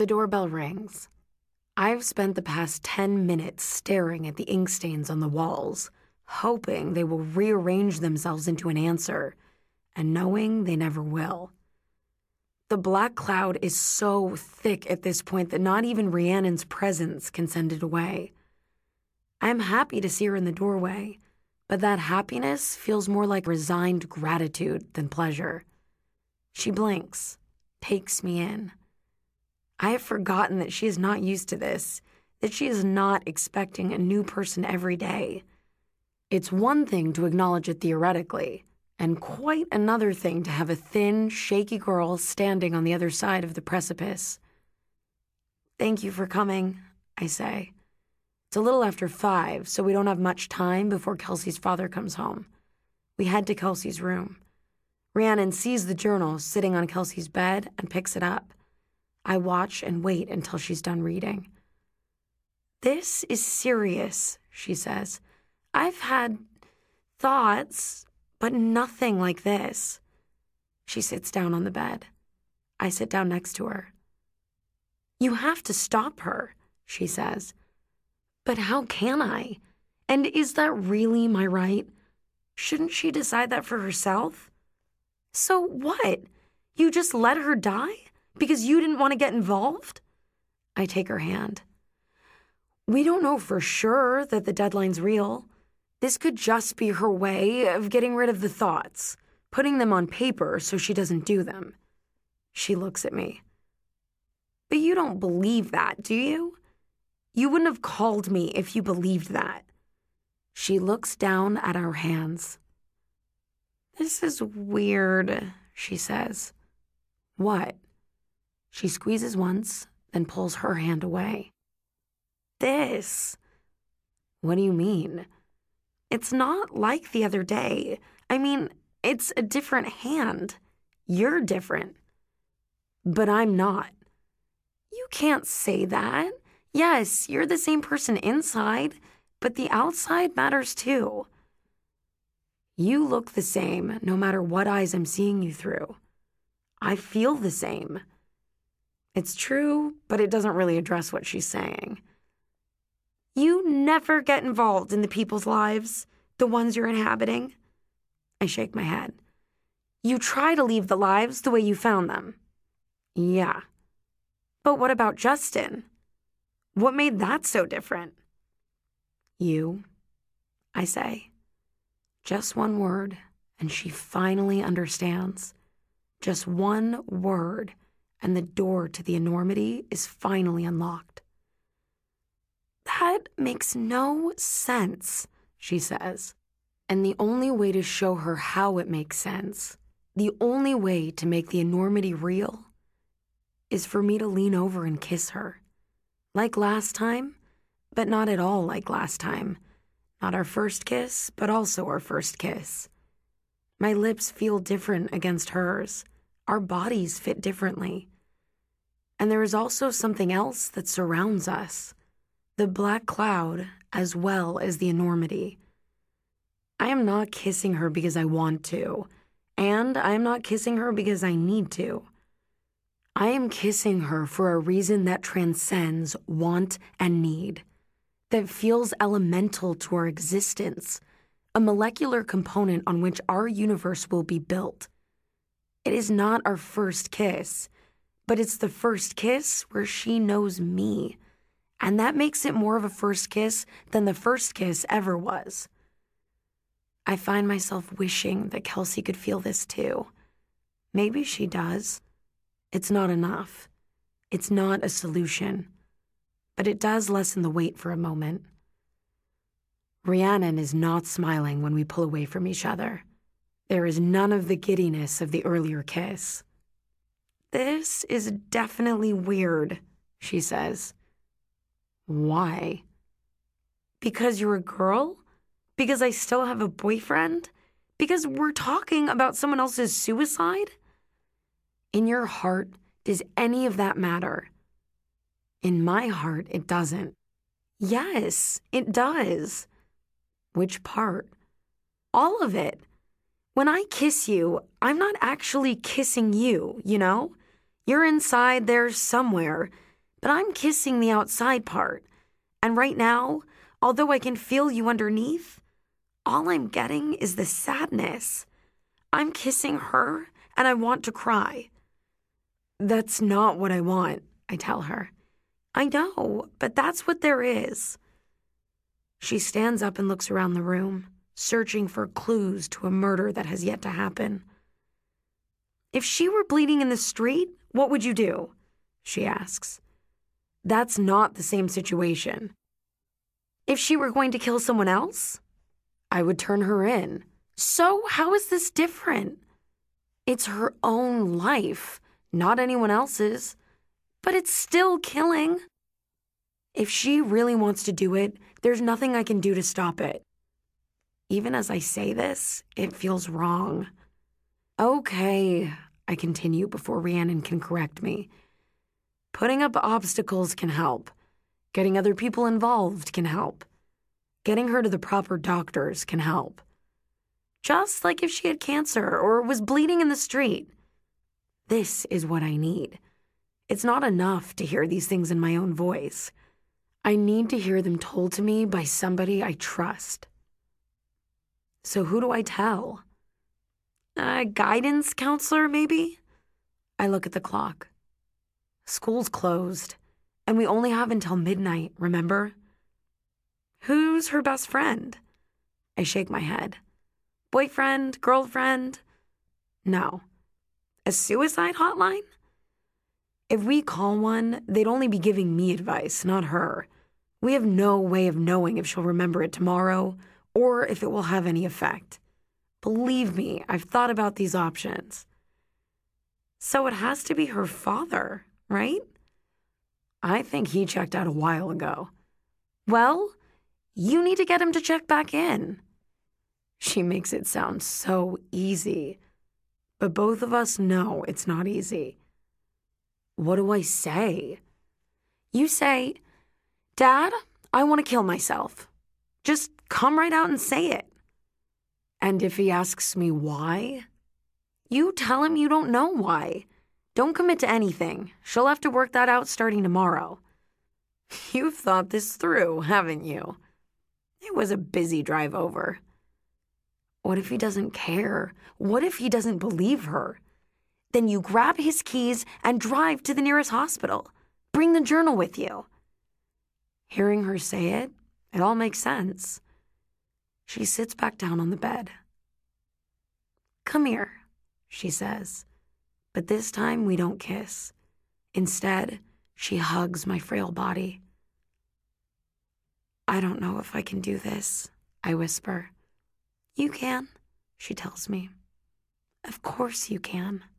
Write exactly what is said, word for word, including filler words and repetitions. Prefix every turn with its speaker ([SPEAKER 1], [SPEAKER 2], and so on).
[SPEAKER 1] The doorbell rings. I've spent the past ten minutes staring at the ink stains on the walls, hoping they will rearrange themselves into an answer, and knowing they never will. The black cloud is so thick at this point that not even Rhiannon's presence can send it away. I'm happy to see her in the doorway, but that happiness feels more like resigned gratitude than pleasure. She blinks, takes me in. I have forgotten that she is not used to this, that she is not expecting a new person every day. It's one thing to acknowledge it theoretically, and quite another thing to have a thin, shaky girl standing on the other side of the precipice. "Thank you for coming," I say. It's a little after five, so we don't have much time before Kelsey's father comes home. We head to Kelsey's room. Rhiannon sees the journal sitting on Kelsey's bed and picks it up. I watch and wait until she's done reading. "This is serious," she says. "I've had thoughts, but nothing like this." She sits down on the bed. I sit down next to her. "You have to stop her," she says. "But how can I? And is that really my right? Shouldn't she decide that for herself?" "So what? You just let her die? Because you didn't want to get involved?" I take her hand. "We don't know for sure that the deadline's real. This could just be her way of getting rid of the thoughts, putting them on paper so she doesn't do them." She looks at me. "But you don't believe that, do you? You wouldn't have called me if you believed that." She looks down at our hands. "This is weird," she says. "What?" She squeezes once, then pulls her hand away. "This." "What do you mean?" "It's not like the other day. I mean, it's a different hand. You're different." "But I'm not." "You can't say that. Yes, you're the same person inside, but the outside matters too." "You look the same no matter what eyes I'm seeing you through. I feel the same." It's true, but it doesn't really address what she's saying. "You never get involved in the people's lives, the ones you're inhabiting." I shake my head. "You try to leave the lives the way you found them." "Yeah." "But what about Justin? What made that so different?" "You," I say. Just one word, and she finally understands. Just one word, and the door to the enormity is finally unlocked. "That makes no sense," she says. And the only way to show her how it makes sense, the only way to make the enormity real, is for me to lean over and kiss her. Like last time, but not at all like last time. Not our first kiss, but also our first kiss. My lips feel different against hers. Our bodies fit differently. And there is also something else that surrounds us. The black cloud, as well as the enormity. I am not kissing her because I want to, and I am not kissing her because I need to. I am kissing her for a reason that transcends want and need, that feels elemental to our existence, a molecular component on which our universe will be built. It is not our first kiss, but it's the first kiss where she knows me, and that makes it more of a first kiss than the first kiss ever was. I find myself wishing that Kelsey could feel this too. Maybe she does. It's not enough. It's not a solution. But it does lessen the weight for a moment. Rhiannon is not smiling when we pull away from each other. There is none of the giddiness of the earlier kiss. "This is definitely weird," she says. "Why?" "Because you're a girl? Because I still have a boyfriend? Because we're talking about someone else's suicide? In your heart, does any of that matter?" "In my heart, it doesn't." "Yes, it does." "Which part?" "All of it. When I kiss you, I'm not actually kissing you, you know? You're inside there somewhere, but I'm kissing the outside part. And right now, although I can feel you underneath, all I'm getting is the sadness. I'm kissing her, and I want to cry. That's not what I want, I tell her. I know, but that's what there is. She stands up and looks around the room, searching for clues to a murder that has yet to happen. If she were bleeding in the street, what would you do? She asks. That's not the same situation. If she were going to kill someone else, I would turn her in. So how is this different? It's her own life, not anyone else's. But it's still killing. If she really wants to do it, there's nothing I can do to stop it. Even as I say this, it feels wrong. Okay, I continue before Rhiannon can correct me. Putting up obstacles can help. Getting other people involved can help. Getting her to the proper doctors can help. Just like if she had cancer or was bleeding in the street. This is what I need. It's not enough to hear these things in my own voice. I need to hear them told to me by somebody I trust. So who do I tell? A guidance counselor, maybe? I look at the clock. School's closed, and we only have until midnight, remember? Who's her best friend? I shake my head. Boyfriend? Girlfriend? No. A suicide hotline? If we call one, they'd only be giving me advice, not her. We have no way of knowing if she'll remember it tomorrow or if it will have any effect. Believe me, I've thought about these options. So it has to be her father, right? I think he checked out a while ago. Well, you need to get him to check back in. She makes it sound so easy, but both of us know it's not easy. What do I say? You say, Dad, I want to kill myself. Just come right out and say it. And if he asks me why, you tell him you don't know why. Don't commit to anything. She'll have to work that out starting tomorrow. You've thought this through, haven't you? It was a busy drive over. What if he doesn't care? What if he doesn't believe her? Then you grab his keys and drive to the nearest hospital. Bring the journal with you. Hearing her say it, it all makes sense. She sits back down on the bed. Come here, she says. But this time we don't kiss. Instead, she hugs my frail body. I don't know if I can do this, I whisper. You can, she tells me. Of course you can.